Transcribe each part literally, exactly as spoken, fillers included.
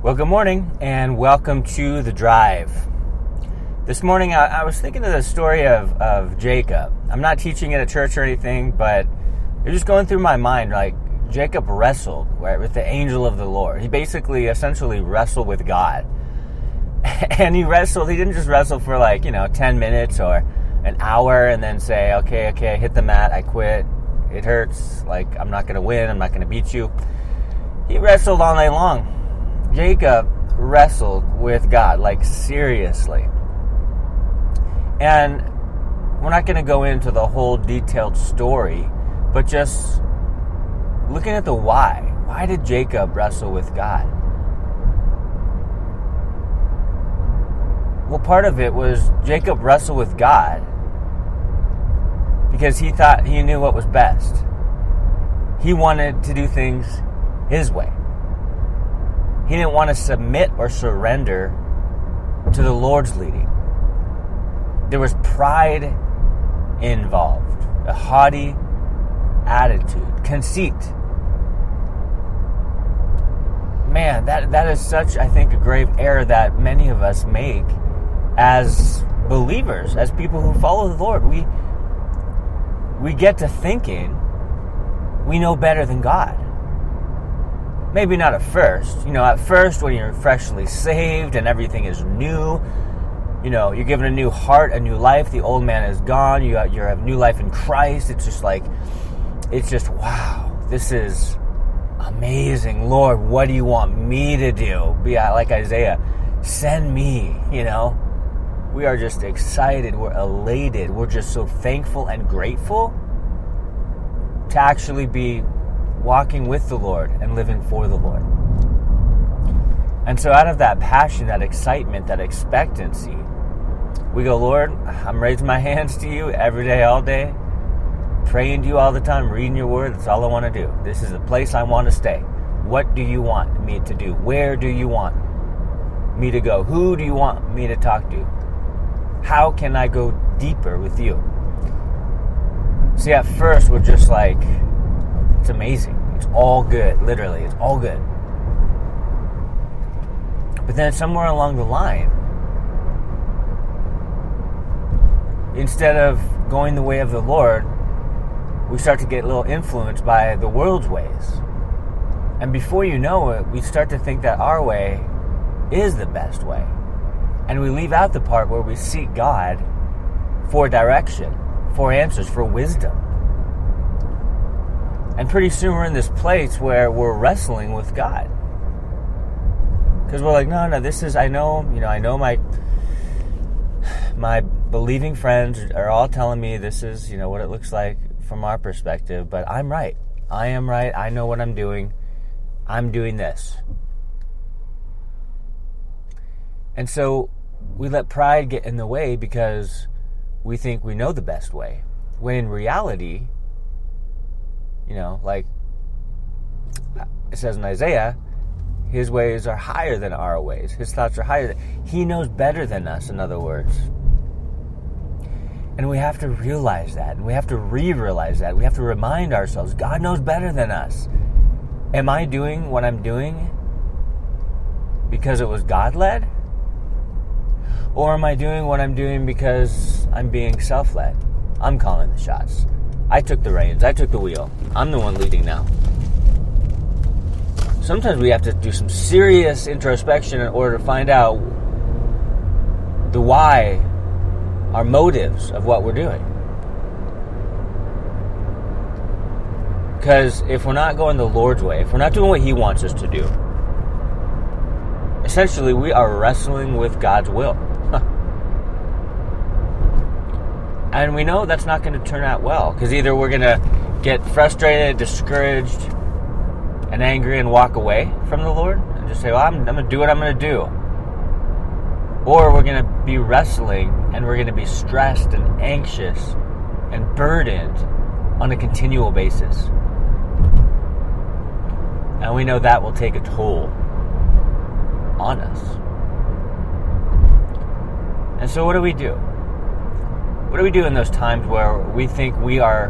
Well, good morning, and welcome to The Drive. This morning, I, I was thinking of the story of, of Jacob. I'm not teaching at a church or anything, but it was just going through my mind, like, Jacob wrestled right, with the angel of the Lord. He basically, essentially wrestled with God. And he wrestled, he didn't just wrestle for like, you know, ten minutes or an hour and then say, okay, okay, I hit the mat, I quit, it hurts, like, I'm not going to win, I'm not going to beat you. He wrestled all night long. Jacob wrestled with God, like seriously. And we're not going to go into the whole detailed story, but just looking at the why. Why did Jacob wrestle with God? Well, part of it was Jacob wrestled with God because he thought he knew what was best. He wanted to do things his way. He didn't want to submit or surrender to the Lord's leading. There was pride involved, a haughty attitude, conceit. Man, that that is such, I think, a grave error that many of us make as believers, as people who follow the Lord. We we get to thinking we know better than God. Maybe not at first. You know, at first when you're freshly saved and everything is new, you know, you're given a new heart, a new life. The old man is gone. You got, you have new life in Christ. It's just like, it's just, wow, this is amazing. Lord, what do you want me to do? Be like Isaiah, send me, you know. We are just excited. We're elated. We're just so thankful and grateful to actually be walking with the Lord and living for the Lord. And so out of that passion, that excitement, that expectancy, we go, Lord, I'm raising my hands to you every day, all day, praying to you all the time, reading your word. That's all I want to do. This is the place I want to stay. What do you want me to do? Where do you want me to go? Who do you want me to talk to? How can I go deeper with you? See, at first, we're just like, it's amazing. It's all good. Literally, it's all good. But then somewhere along the line, instead of going the way of the Lord, we start to get a little influenced by the world's ways. And before you know it, we start to think that our way is the best way. And we leave out the part where we seek God for direction, for answers, for wisdom. And pretty soon we're in this place where we're wrestling with God. Because we're like, no, no, this is, I know, you know, I know my my believing friends are all telling me this is, you know, what it looks like from our perspective, but I'm right. I am right. I know what I'm doing. I'm doing this. And so we let pride get in the way because we think we know the best way. When in reality, you know, like it says in Isaiah, his ways are higher than our ways. His thoughts are higher than... He knows better than us, in other words. And we have to realize that. And we have to re-realize that. We have to remind ourselves, God knows better than us. Am I doing what I'm doing because it was God-led? Or am I doing what I'm doing because I'm being self-led? I'm calling the shots. I took the reins. I took the wheel. I'm the one leading now. Sometimes we have to do some serious introspection in order to find out the why, our motives of what we're doing. Because if we're not going the Lord's way, if we're not doing what He wants us to do, essentially we are wrestling with God's will. And we know that's not going to turn out well, because either we're going to get frustrated, discouraged, and angry and walk away from the Lord and just say, well, I'm, I'm going to do what I'm going to do. Or we're going to be wrestling and we're going to be stressed and anxious and burdened on a continual basis. And we know that will take a toll on us. And so what do we do? What do we do in those times where we think we are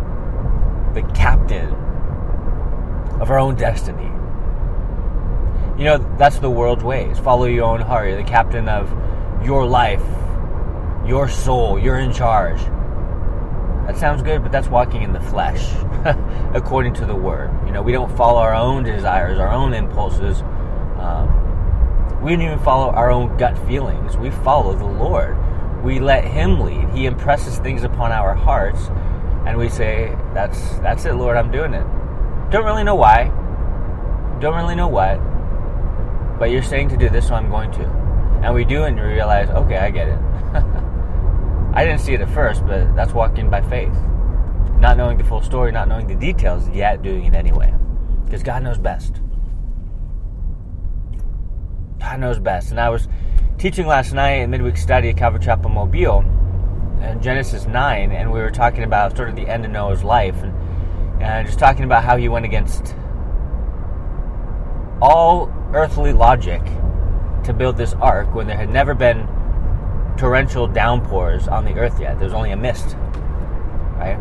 the captain of our own destiny? You know, that's the world's ways. Follow your own heart. You're the captain of your life, your soul. You're in charge. That sounds good, but that's walking in the flesh, according to the Word. You know, we don't follow our own desires, our own impulses. Um, we don't even follow our own gut feelings. We follow the Lord. We let Him lead. He impresses things upon our hearts, and we say, that's that's it, Lord, I'm doing it. Don't really know why. Don't really know what. But you're saying to do this, so I'm going to. And we do, and we realize, okay, I get it. I didn't see it at first, but that's walking by faith. Not knowing the full story, not knowing the details, yet doing it anyway. Because God knows best. God knows best. And I was teaching last night in midweek study at Calvary Chapel Mobile, in Genesis nine, and we were talking about sort of the end of Noah's life, and, and just talking about how he went against all earthly logic to build this ark when there had never been torrential downpours on the earth yet. There was only a mist, right?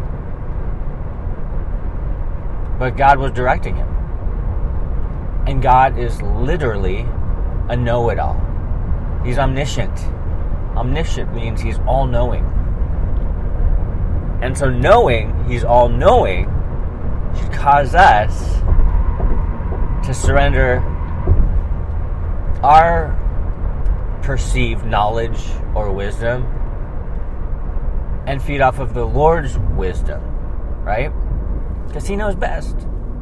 But God was directing him. And God is literally a know-it-all. He's omniscient. Omniscient means He's all-knowing. And so knowing He's all-knowing should cause us to surrender our perceived knowledge or wisdom and feed off of the Lord's wisdom, right? Because He knows best.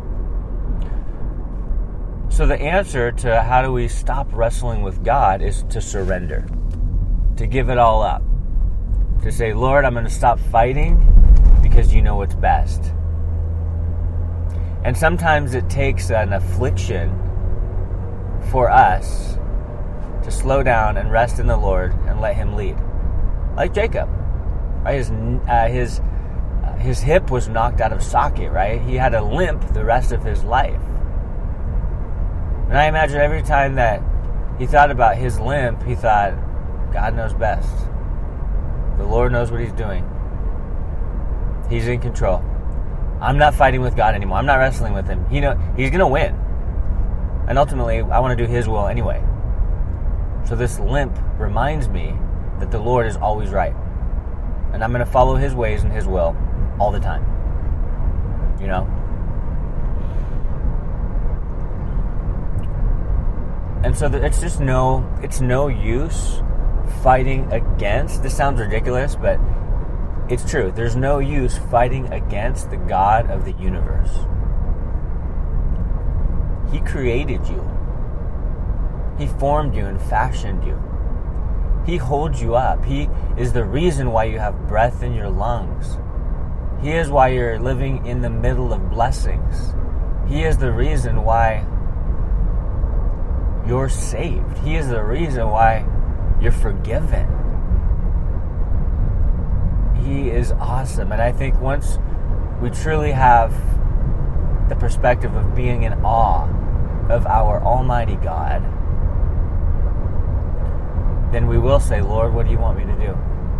So the answer to how do we stop wrestling with God is to surrender, to give it all up, to say, Lord, I'm going to stop fighting because You know what's best. And sometimes it takes an affliction for us to slow down and rest in the Lord and let Him lead, like Jacob. Right? His uh, his uh, his hip was knocked out of socket. Right, he had a limp the rest of his life. And I imagine every time that he thought about his limp, he thought, God knows best. The Lord knows what He's doing. He's in control. I'm not fighting with God anymore. I'm not wrestling with Him. He know He's going to win. And ultimately, I want to do His will anyway. So this limp reminds me that the Lord is always right. And I'm going to follow His ways and His will all the time. You know? And so it's just no, it's no use fighting against, this sounds ridiculous, but it's true. There's no use fighting against the God of the universe. He created you. He formed you and fashioned you. He holds you up. He is the reason why you have breath in your lungs. He is why you're living in the middle of blessings. He is the reason why you're saved. He is the reason why you're forgiven. He is awesome. And I think once we truly have the perspective of being in awe of our Almighty God, then we will say, Lord, what do you want me to do?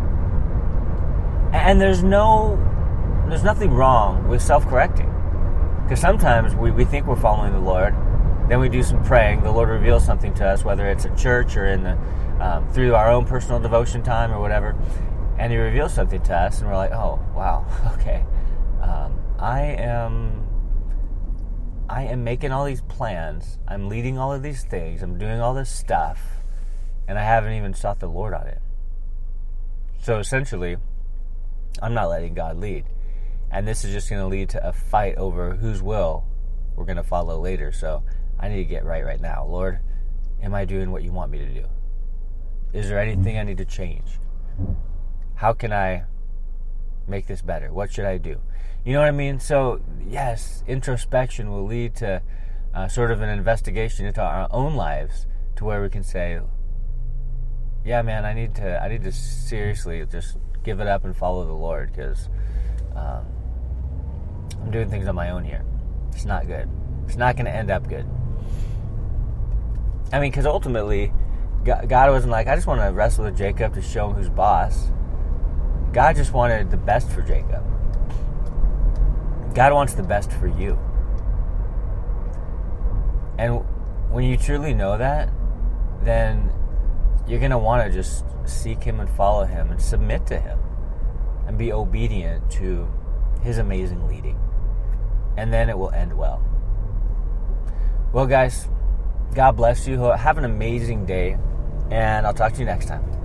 And there's no, there's nothing wrong with self-correcting. Because sometimes we, we think we're following the Lord, then we do some praying, the Lord reveals something to us, whether it's at church or in the, um, through our own personal devotion time or whatever, and He reveals something to us, and we're like, oh, wow, okay. Um, I am, I am making all these plans, I'm leading all of these things, I'm doing all this stuff, and I haven't even sought the Lord on it. So essentially, I'm not letting God lead. And this is just going to lead to a fight over whose will we're going to follow later. So I need to get right right now. Lord, am I doing what you want me to do? Is there anything I need to change? How can I make this better? What should I do? You know what I mean? So, yes, introspection will lead to uh, sort of an investigation into our own lives to where we can say, yeah, man, I need to I need to seriously just give it up and follow the Lord, because um, I'm doing things on my own here. It's not good. It's not going to end up good. I mean, because ultimately, God wasn't like, I just want to wrestle with Jacob to show him who's boss. God just wanted the best for Jacob. God wants the best for you. And when you truly know that, then you're going to want to just seek him and follow him and submit to him and be obedient to his amazing leading. And then it will end well. Well, guys, God bless you. Have an amazing day, and I'll talk to you next time.